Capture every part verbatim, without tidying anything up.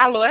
Alô?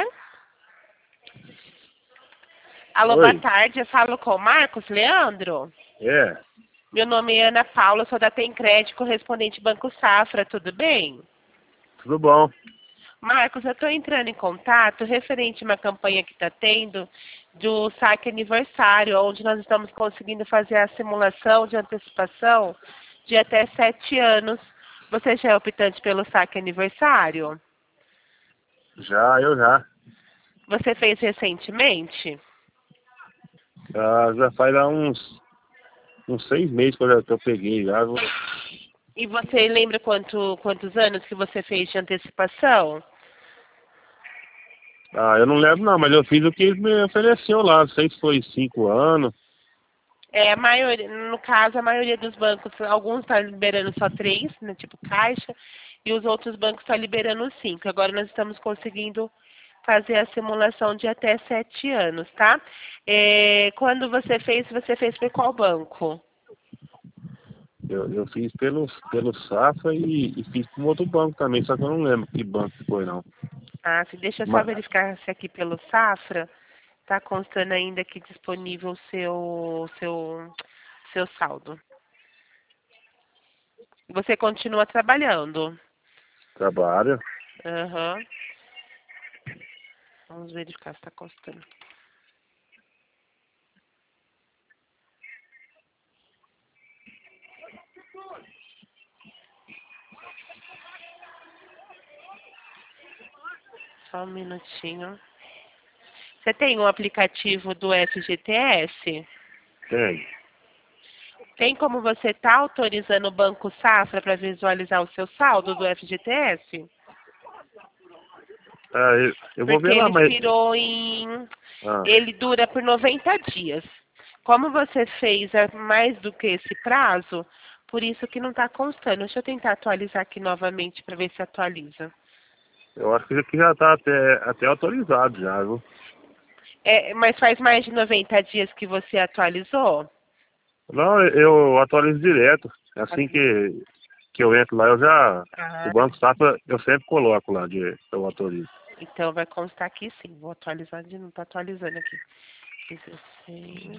Alô, boa Oi, tarde. Eu falo com o Marcos Leandro. é, Meu nome é Ana Paula, sou da Tem Crédito, correspondente Banco Safra, tudo bem? tudo bom? Marcos, eu estou entrando em contato referente a uma campanha que está tendo do saque aniversário, onde nós estamos conseguindo fazer a simulação de antecipação de até sete anos. Você já é optante pelo saque aniversário? Já, eu já. Você fez recentemente? Ah, já faz há uns, uns seis meses que eu, já, que eu peguei já. viu? E você lembra quanto, quantos anos que você fez de antecipação? Ah, eu não lembro não, mas eu fiz o que ele me ofereceu lá. Não sei se foi cinco anos. É, a maioria, no caso, a maioria dos bancos, alguns estão liberando só três, né, tipo Caixa, e os outros bancos estão liberando cinco. Agora nós estamos conseguindo fazer a simulação de até sete anos, tá? É, quando você fez, você fez por qual banco? Eu, eu fiz pelo, pelo Safra e, e fiz para um outro banco também, só que eu não lembro que banco que foi não. Ah, se deixa eu só Mas, verificar se aqui pelo Safra está constando ainda aqui disponível o seu, seu, seu saldo. Você continua trabalhando? trabalho. Aham. Vamos verificar se está constando. Só um minutinho. Você tem um aplicativo do F G T S? Tem. Tem como você estar autorizando o Banco Safra para visualizar o seu saldo do F G T S? Ah, eu, eu vou Porque ver lá, ele mas... expirou em... Ah, Ele dura por noventa dias. Como você fez é mais do que esse prazo, por isso que não está constando. Deixa eu tentar atualizar aqui novamente para ver se atualiza. eu acho que aqui já está até, até autorizado já, viu? É, mas faz mais de noventa dias que você atualizou? Não, eu atualizo direto. Assim que, que eu entro lá, eu já... O Ah, Banco Safra, eu sempre coloco lá de eu autorizo. então vai constar aqui sim. Vou atualizar de novo. Tá atualizando aqui. dezesseis.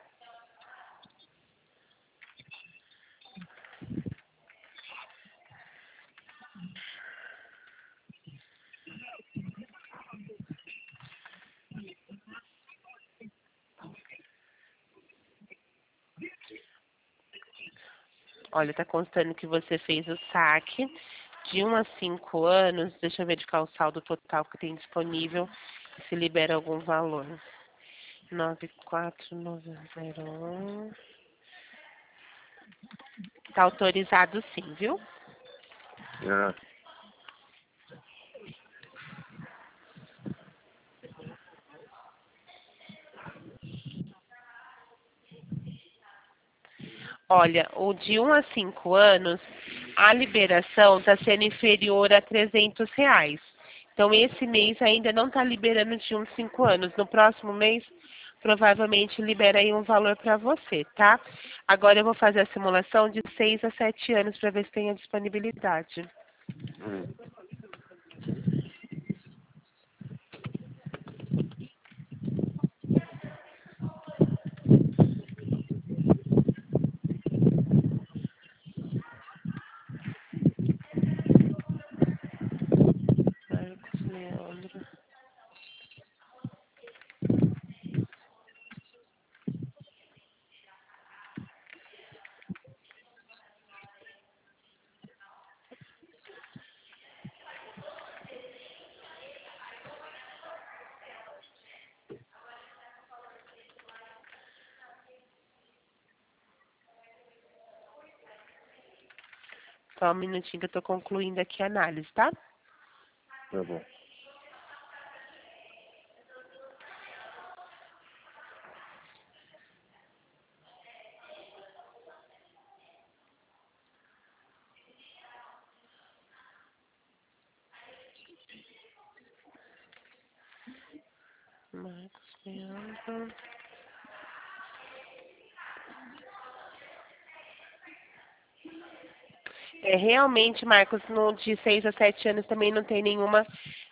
Olha, tá constando que você fez o saque de um a cinco anos. Deixa eu verificar o saldo total que tem disponível. Se libera algum valor. nove quatro nove zero um. Tá autorizado sim, viu? É, Olha, o de um a cinco anos, a liberação está sendo inferior a trezentos reais. Então, esse mês ainda não está liberando de um a cinco anos. No próximo mês, provavelmente libera aí um valor para você, tá? Agora eu vou fazer a simulação de seis a sete anos para ver se tem a disponibilidade. hum. Marcos Leandro. Só um minutinho que eu estou concluindo aqui a análise, tá? Tá bom. Marcos Leandro. É, realmente, Marcos, no de seis a sete anos também não tem nenhuma